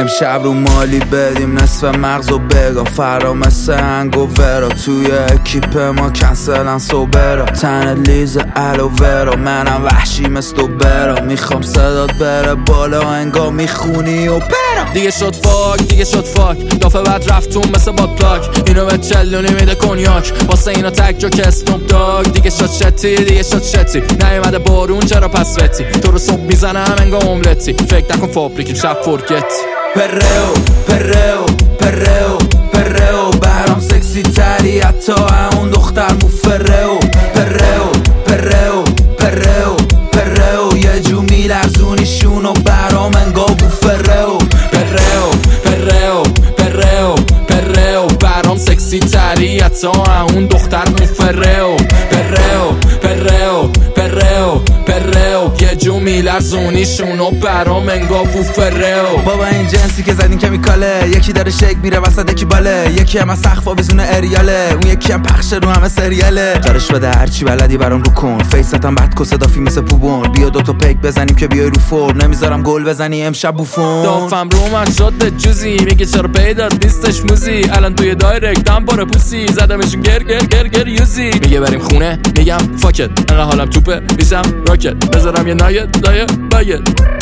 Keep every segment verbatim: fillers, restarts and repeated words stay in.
امشب رو مالی بدیم نصف مغز و بگا فرا مثل هنگوورا توی اکیپ ما کنسلن سوبرا تن لیز الوورا منم وحشی مثل دو برا میخوام صدات بره بالا انگا میخونی و برا دیگه شد فاک دیگه شد فاک دافه بعد رفتون مثل با پلاک اینو به چلونی میده کنیاک واسه اینا تک جو که اسنوب داگ دیگه شد شتی دیگه شد شتی نیومده بارون چرا پس وتی تو رو صبح میزنم انگا املتی فکر نکن فابریکی شب فرگت پرهو پرهو پرهو پرهو برام سکسی تری حتی اون دختر مفرهو پرهو پرهو پرهو پرهو یه جو میلرزونیشونو برام انگا بوفرهو پرهو پرهو پرهو پرهو برام سکسی تری حتی اون دختر مفرهو پرهو پرهو پرهو پرهو یه جو میلرزونیشونو برام انگا بوفرهو بابا این جنسی که زدین کمیکاله یکی داره شیک میره وسط یکی باله یکی هم از سقف آویزونه اریاله اون یکی هم پخشه رو همه سریاله دارش بده هرچی بلدی برام رو کن فیستم بعد کسه دافی مثل پوبون بیا دوتا پیک بزنیم که بیای رو فرم نمیذارم گل بزنی امشب بوفون دافم رو من شده جوزی میگه چرا پیدات نیستش موزی الان توی دایرکت هم باره پوسی زدمشون گر گر گر گر یوزی میگه بریم خونه میگم فاکت انقدر حالم توپه میشم راکت بذارم یه نایت دایه باید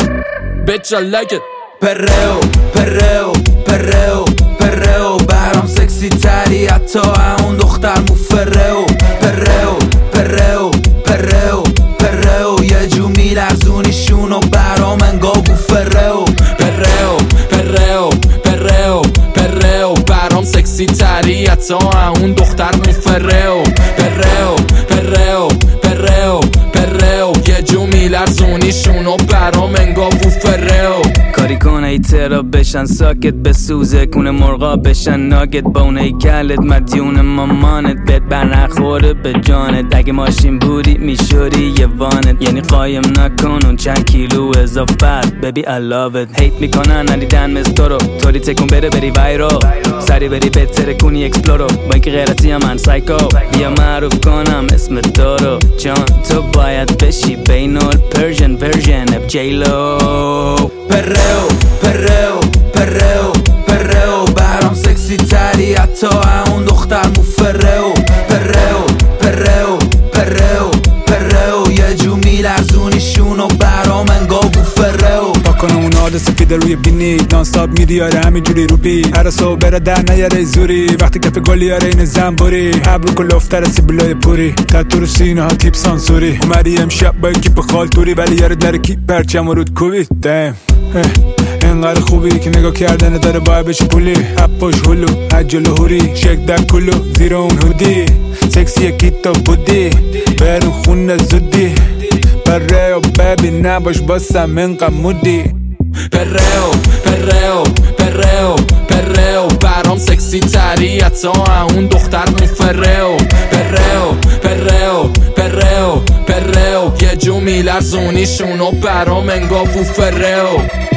bitch I like it پرهو پرهو پرهو پرهو برام سکسی تری حتی اون دختر مفرهو پرهو پرهو پرهو پرهو یه جو میلرزونیشونو برام انگا بوفرهو پرهو پرهو پرهو پرهو برام سکسی تری حتی اون دختر مفرهو پرهو پرهو پرهو پرهو یه جو میلرزونیشونو برام انگا بوفرهو کاری کن ایترا بشن ساکت بسوزه کونه مرغا بشن ناگت با اون هیکلت مدیون مامانت بهت برنخوره به جانت اگه ماشین بودی میشوری یه وانت یعنی قایم نکن اون چند کیلو اضافت ببی I love it هیت میکنن ندیدن مثل تو رو توری تکون بره بری وایرو سری بری بهتره کنی اکسپلورو با اینکه غیرتی هم من سایکو بیا معروف کنم اسم تو رو جان تو باید بشی بین الپرژن ورژن اف جیلو پرهو پرهو پرهو پرهو برام سکسی تری حتی اون دختر مفرهو پرهو پرهو پرهو پرهو یه جو میلرزونیشونو برام انگا بوفرهو پاکنه اون آده سپیده روی بینی نانستاب میدیاره همینجوری رو بی هر صبح بره در نیاره زوری وقتی کف گلی یاره این زنبوری ابرو کلوفتر سیبلای پوری تاتو رو سینه ها تیپ سانسوری اومدی امشب با اکیپ خالتوری ولی یاره در کی پرچم و رود کوبید دم اینقدر خوبی که نگاه کردن داره باید بشه پولی هپوش هلو عجلو هوری شک در کلو زیر اون هودی سکسی کیتو بودی برون خونه زودی پرهو ببی نباش باسم اینقدر مودی پرهو پرهو پرهو پرهو برام سکسی تری حتی اون دختر مفرهو پرهو پرهو پرهو پرهو یه جو میلرزونیشونو برام انگا بوفرهو